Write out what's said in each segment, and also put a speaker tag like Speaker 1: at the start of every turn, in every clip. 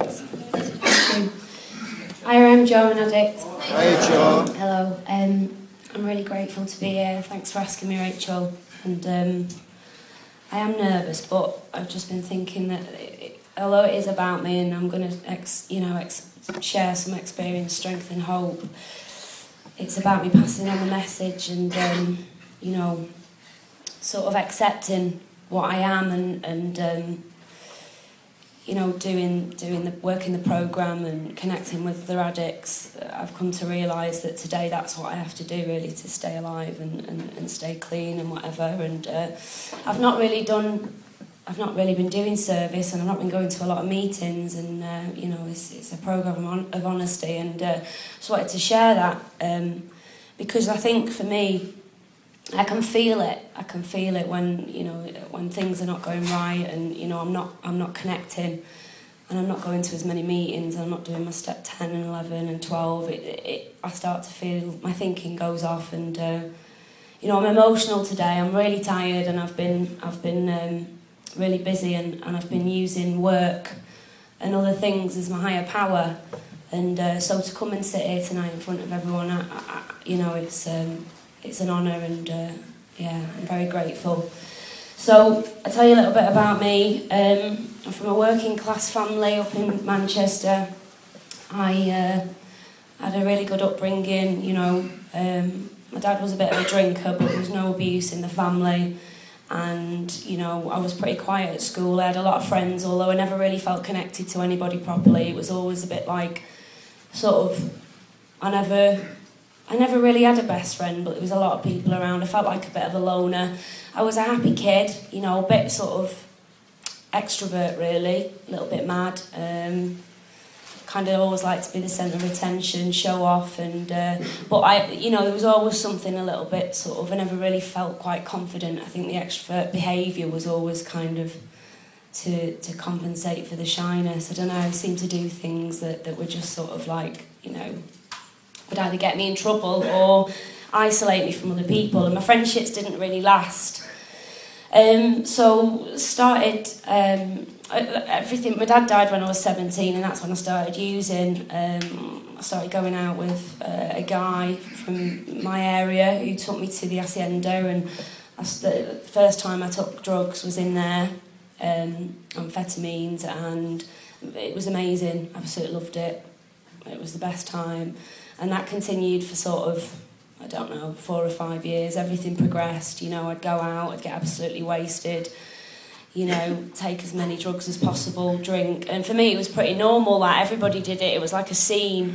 Speaker 1: Hi, I'm Jo, an addict.
Speaker 2: Hi, Jo.
Speaker 1: Hello. I'm really grateful to be here. Thanks for asking me, Rachel. And I am nervous, but I've just been thinking that although it is about me, and I'm going to, share some experience, strength, and hope, it's about me passing on the message and, sort of accepting what I am and doing the work in the programme and connecting with other addicts. I've come to realise that today that's what I have to do really to stay alive and stay clean and whatever. And I've not really been doing service, and I've not been going to a lot of meetings, and it's a programme of honesty, and just wanted to share that because I think for me, I can feel it. I can feel it when things are not going right, and I'm not connecting, and I'm not going to as many meetings. I'm not doing my step 10 and 11 and 12. I start to feel my thinking goes off, and I'm emotional today. I'm really tired, and I've been really busy, and I've been using work and other things as my higher power, and so to come and sit here tonight in front of everyone, it's an honour, and I'm very grateful. So I'll tell you a little bit about me. I'm from a working class family up in Manchester. I had a really good upbringing, my dad was a bit of a drinker, but there was no abuse in the family, and I was pretty quiet at school. I had a lot of friends, although I never really felt connected to anybody properly. It was always a bit like I never really had a best friend, but there was a lot of people around. I felt like a bit of a loner. I was a happy kid, a bit sort of extrovert really, a little bit mad. Kind of always liked to be the centre of attention, show off, and but there was always something a little bit sort of. I never really felt quite confident. I think the extrovert behaviour was always kind of to compensate for the shyness. I don't know. I seemed to do things that were just sort of like would either get me in trouble or isolate me from other people, and my friendships didn't really last. So started everything. My dad died when I was 17, and that's when I started using. I started going out with a guy from my area who took me to the Hacienda, and the first time I took drugs was in there, amphetamines, and it was amazing. I absolutely loved it. It was the best time. And that continued for sort of, 4 or 5 years. Everything progressed. I'd go out, I'd get absolutely wasted, take as many drugs as possible, drink. And for me, it was pretty normal. Like, everybody did it. It was like a scene.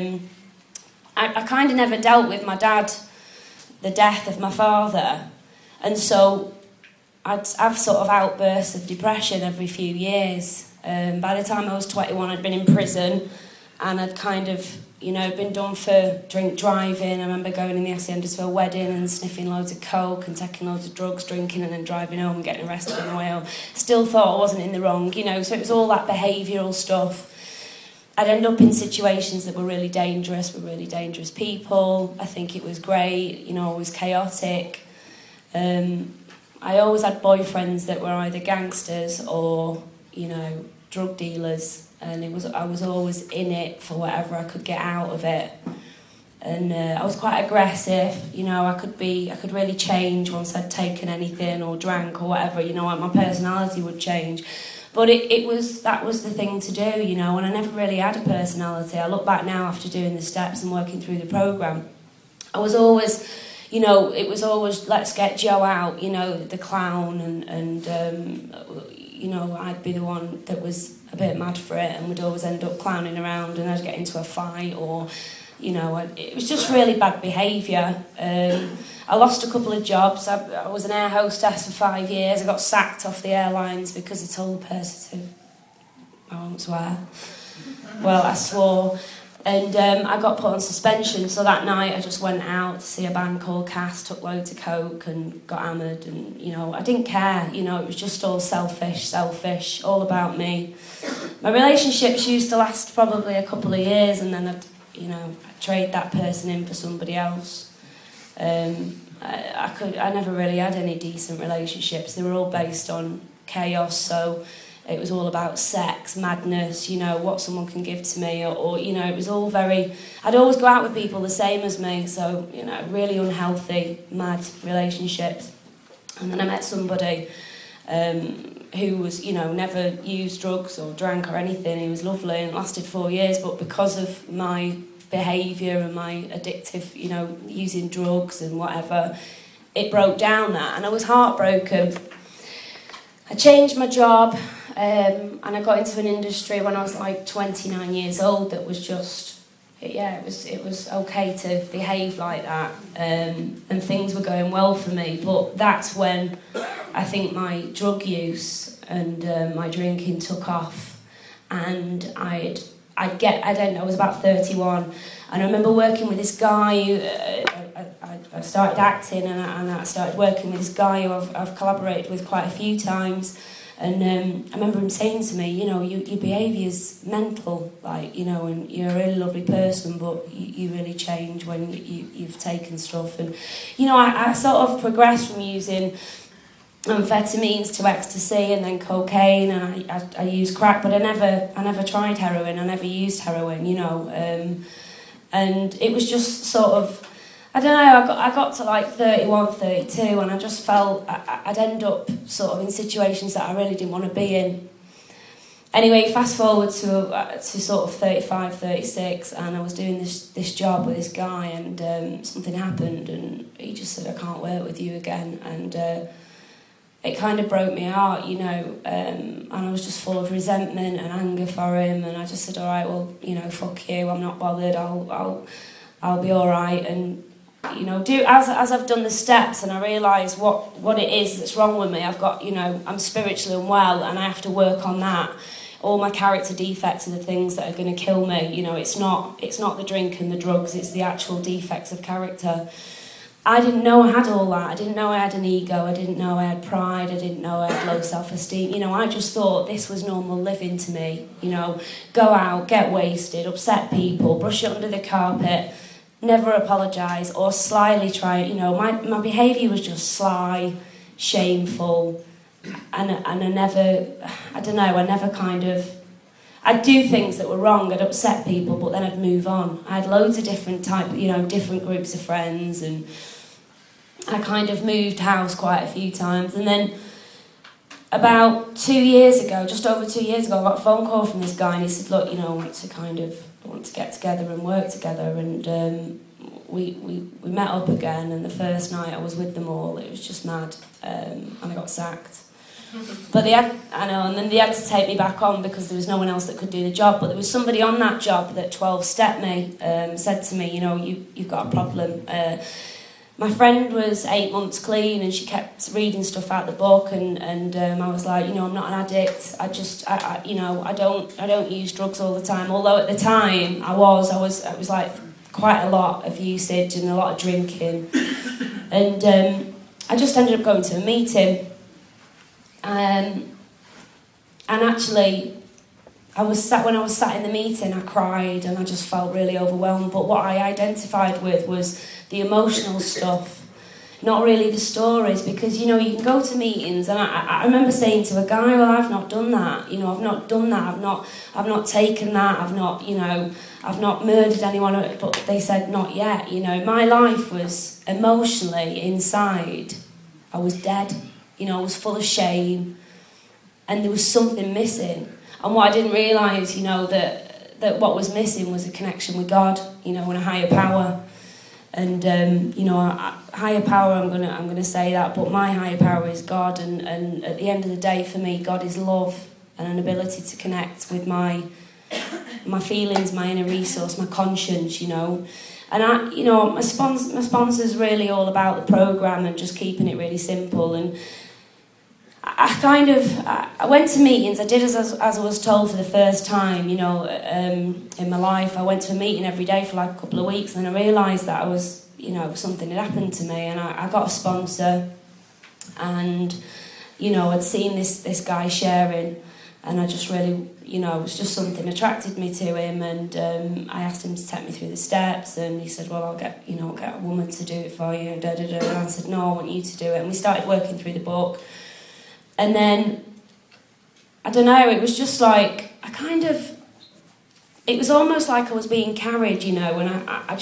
Speaker 1: I kind of never dealt with my dad, the death of my father. And so I'd have sort of outbursts of depression every few years. By the time I was 21, I'd been in prison, and I'd kind of been done for drink driving. I remember going in the Hacienda to a wedding and sniffing loads of coke and taking loads of drugs, drinking, and then driving home and getting arrested on the way home. Still thought I wasn't in the wrong, so it was all that behavioural stuff. I'd end up in situations that were really dangerous with really dangerous people. I think it was great, always chaotic. I always had boyfriends that were either gangsters or, drug dealers. And I was always in it for whatever I could get out of it, and I was quite aggressive. I could really change once I'd taken anything or drank or whatever. My personality would change, but that was the thing to do. And I never really had a personality. I look back now after doing the steps and working through the programme. I was always, it was always let's get Jo out. The clown, and I'd be the one that was a bit mad for it, and would always end up clowning around, and I'd get into a fight, or it was just really bad behaviour. I lost a couple of jobs. I was an air hostess for 5 years. I got sacked off the airlines because I told the person to, I won't swear, well, I swore, and I got put on suspension. So that night I just went out to see a band called Cass, took loads of coke and got hammered, and I didn't care. It was just all selfish, all about me. My relationships used to last probably a couple of years, and then I'd trade that person in for somebody else. I never really had any decent relationships. They were all based on chaos. So It was all about sex, madness, you know, what someone can give to me, or you know, it was all very... I'd always go out with people the same as me, so, you know, really unhealthy, mad relationships. And then I met somebody who was, you know, never used drugs or drank or anything. He was lovely and lasted 4 years, but because of my behaviour and my addictive, you know, using drugs and whatever, it broke down that, and I was heartbroken. I changed my job, and I got into an industry when I was like 29 years old that was just, it was okay to behave like that, and things were going well for me. But that's when I think my drug use and my drinking took off, and I was about 31, and I remember working with this guy who, I started acting, and I started working with this guy who I've collaborated with quite a few times, and I remember him saying to me, you know, your behaviour's mental, like, you know, and you're a really lovely person, but you really change when you've taken stuff. And, you know, I sort of progressed from using amphetamines to ecstasy and then cocaine, and I used crack, but I never tried heroin. I never used heroin, you know, and it was just sort of, I don't know, I got to like 31, 32, and I just felt I'd end up sort of in situations that I really didn't want to be in. Anyway, fast forward to sort of 35, 36, and I was doing this job with this guy, and something happened, and he just said, I can't work with you again, and it kind of broke my heart, you know, and I was just full of resentment and anger for him, and I just said, all right, well, you know, fuck you, I'm not bothered, I'll be all right, and you know, as I've done the steps and I realise what it is that's wrong with me. I've got, you know, I'm spiritually unwell, and I have to work on that. All my character defects are the things that are going to kill me. You know, it's not the drink and the drugs, it's the actual defects of character. I didn't know I had all that. I didn't know I had an ego. I didn't know I had pride. I didn't know I had low self-esteem. You know, I just thought this was normal living to me. You know, go out, get wasted, upset people, brush it under the carpet, never apologise or slyly try it. You know, my behaviour was just sly, shameful, and I never kind of... I'd do things that were wrong, I'd upset people, but then I'd move on. I had loads of different different groups of friends, and I kind of moved house quite a few times. And then about 2 years ago, just over 2 years ago, I got a phone call from this guy, and he said, look, you know, I want to get together and work together. And we met up again, and the first night I was with them all, it was just mad, and I got sacked. But and then they had to take me back on because there was no one else that could do the job. But there was somebody on that job that 12-stepped me, said to me, you know, you've got a problem. My friend was 8 months clean, and she kept reading stuff out the book, and I was like, you know, I'm not an addict. I don't use drugs all the time. Although at the time it was like quite a lot of usage and a lot of drinking, and I just ended up going to a meeting. And actually, when I was sat in the meeting, I cried and I just felt really overwhelmed. But what I identified with was the emotional stuff, not really the stories. Because, you know, you can go to meetings, and I remember saying to a guy, well, I've not done that. You know, I've not done that. I've not taken that. I've not murdered anyone. But they said, not yet. You know, my life was emotionally inside. I was dead. You know, I was full of shame, and there was something missing. And what I didn't realise, you know, that what was missing was a connection with God, you know, and a higher power. And you know, higher power, I'm gonna say that, but my higher power is God. And at the end of the day, for me, God is love and an ability to connect with my feelings, my inner resource, my conscience, you know. And my sponsor's really all about the programme and just keeping it really simple. And I went to meetings. I did as I was told for the first time, you know, in my life. I went to a meeting every day for like a couple of weeks, and then I realised that something had happened to me, and I got a sponsor, and, you know, I'd seen this guy sharing, and I just really, you know, it was just something attracted me to him, and I asked him to take me through the steps, and he said, well, I'll get a woman to do it for you, and and I said, no, I want you to do it, and we started working through the book. And then I don't know, it was just like, it was almost like I was being carried, you know, and I'm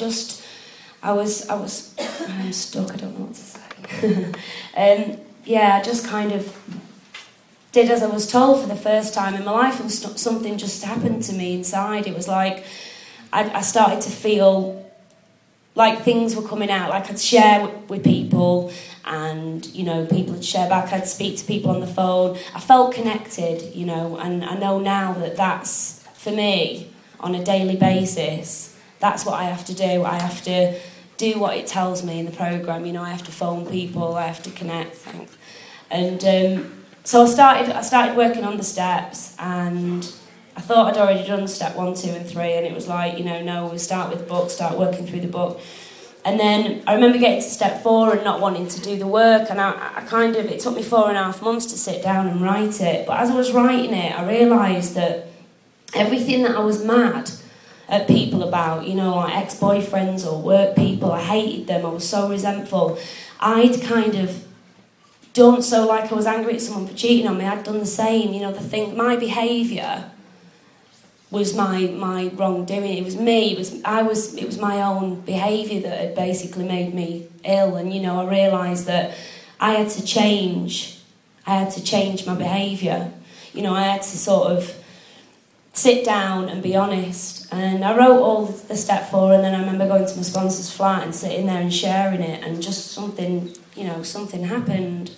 Speaker 1: stuck, I don't know what to say. I just kind of did as I was told for the first time in my life, and something just happened to me inside. It was like I started to feel like things were coming out, like I'd share with people, and, you know, people would share back. I'd speak to people on the phone. I felt connected, you know, and I know now that that's, for me, on a daily basis, that's what I have to do. I have to do what it tells me in the programme, you know, I have to phone people, I have to connect, and so I started working on the steps, and I thought I'd already done step 1, 2 and 3, and it was like, you know, no, we start with the book, start working through the book. And then I remember getting to step 4 and not wanting to do the work, and it took me 4.5 months to sit down and write it. But as I was writing it, I realised that everything that I was mad at people about, you know, like ex-boyfriends or work people, I hated them, I was so resentful. I'd kind of done, so like I was angry at someone for cheating on me, I'd done the same, you know, my behaviour was my wrongdoing. It was me. It was my own behaviour that had basically made me ill. And, you know, I realised that I had to change. I had to change my behaviour. You know, I had to sort of sit down and be honest. And I wrote all the step 4, and then I remember going to my sponsor's flat and sitting there and sharing it, and just something happened.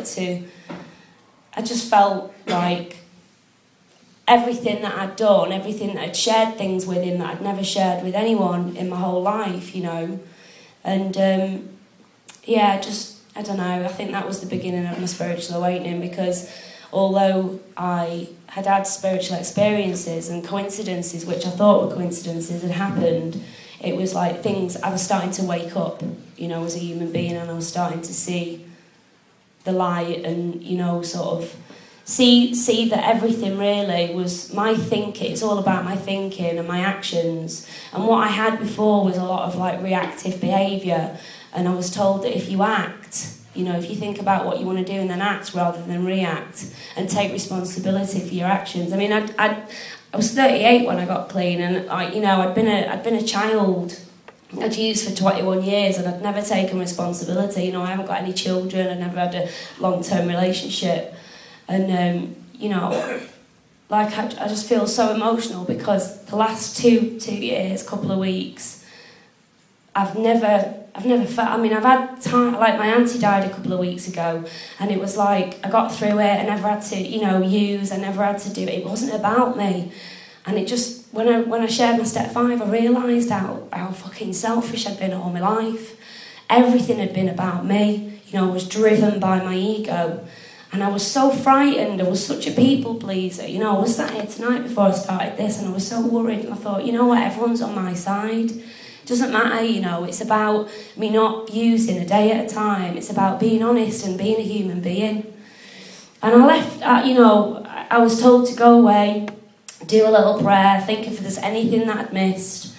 Speaker 1: I just felt like everything that I'd done, everything that I'd shared things with him that I'd never shared with anyone in my whole life, you know. And, I don't know, I think that was the beginning of my spiritual awakening, because although I had spiritual experiences and coincidences, which I thought were coincidences, had happened, it was like things, I was starting to wake up, you know, as a human being, and I was starting to see the light and, you know, sort of see that everything really was my thinking. It's all about my thinking and my actions. And what I had before was a lot of like reactive behaviour, and I was told that if you act, you know, if you think about what you want to do and then act rather than react, and take responsibility for your actions. I mean, I was 38 when I got clean, and I'd been a child. I'd used for 21 years, and I'd never taken responsibility. You know, I haven't got any children. I never had a long-term relationship. And, I just feel so emotional, because the last two years, couple of weeks, I've never felt, I mean, I've had time, like my auntie died a couple of weeks ago, and it was like, I got through it, I never had to, use, I never had to do it, it wasn't about me. And it just, when I shared my step 5, I realised how fucking selfish I'd been all my life. Everything had been about me, I was driven by my ego. And I was so frightened, I was such a people pleaser. I was sat here tonight before I started this, and I was so worried, and I thought, you know what, everyone's on my side. It doesn't matter, it's about me not using a day at a time. It's about being honest and being a human being. And I left, I was told to go away, do a little prayer, think if there's anything that I'd missed,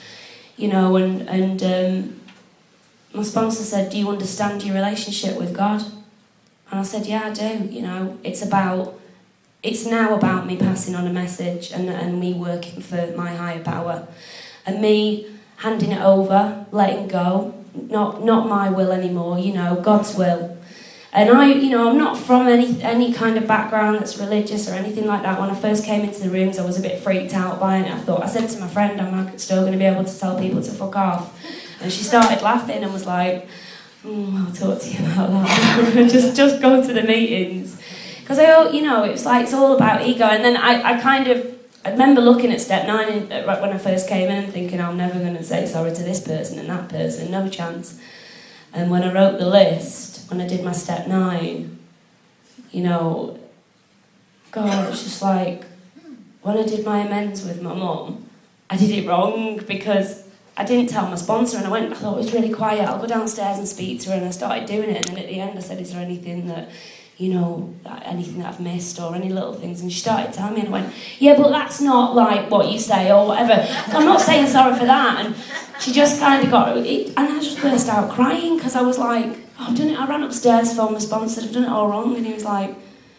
Speaker 1: and my sponsor said, do you understand your relationship with God? And I said, yeah, I do, it's now about me passing on a message and me working for my higher power. And me handing it over, letting go, not my will anymore, God's will. And I'm not from any kind of background that's religious or anything like that. When I first came into the rooms, I was a bit freaked out by it. I said to my friend, I'm still going to be able to tell people to fuck off. And she started laughing and was like, I'll talk to you about that. just go to the meetings. Because it's all about ego. And then I remember looking at step 9 when I first came in and thinking, I'm never going to say sorry to this person and that person, no chance. And when I wrote the list, when I did my step 9, God, it was just like, when I did my amends with my mum, I did it wrong, because I didn't tell my sponsor, and I thought it was really quiet, I'll go downstairs and speak to her, and I started doing it, and then at the end I said, is there anything that, anything that I've missed, or any little things? And she started telling me, and I went, yeah, but that's not like what you say, or whatever. I'm not saying sorry for that. And she just kind of got it, and I just burst out crying, because I was like, I've done it. I ran upstairs, phoned my sponsor, I've done it all wrong. And he was like,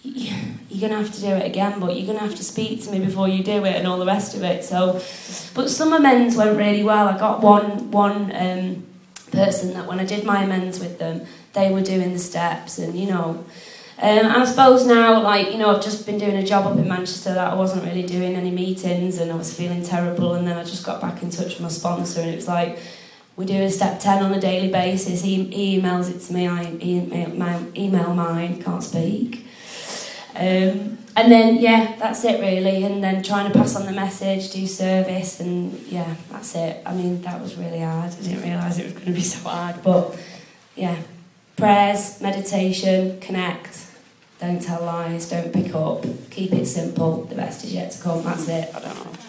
Speaker 1: you're going to have to do it again, but you're going to have to speak to me before you do it and all the rest of it. So, but some amends went really well. I got one person that when I did my amends with them, they were doing the steps, and you know, I suppose now, like, you know, I've just been doing a job up in Manchester that I wasn't really doing any meetings, and I was feeling terrible, and then I just got back in touch with my sponsor, and it was like, we do a step 10 on a daily basis. He emails it to me, I email mine, can't speak. And then, yeah, that's it really, and then trying to pass on the message, do service, and yeah, that's it. I mean, that was really hard. I didn't realise it was going to be so hard, but yeah, prayers, meditation, connect, don't tell lies, don't pick up, keep it simple, the best is yet to come, that's it. I don't know.